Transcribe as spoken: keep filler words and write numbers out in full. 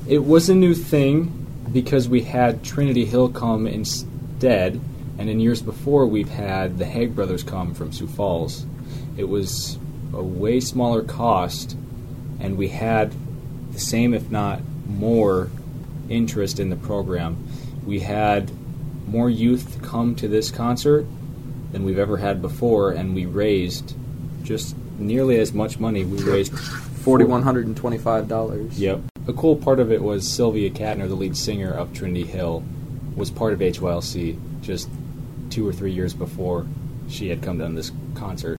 It was a new thing because we had Trinity Hill come instead, and in years before we've had the Haig Brothers come from Sioux Falls. It was a way smaller cost, and we had the same, if not more, interest in the program. We had more youth come to this concert than we've ever had before, and we raised just nearly as much money. We raised four thousand one hundred twenty-five dollars. Yep. A cool part of it was Sylvia Katner, the lead singer of Trinity Hill, was part of H Y L C just two or three years before she had come down this concert.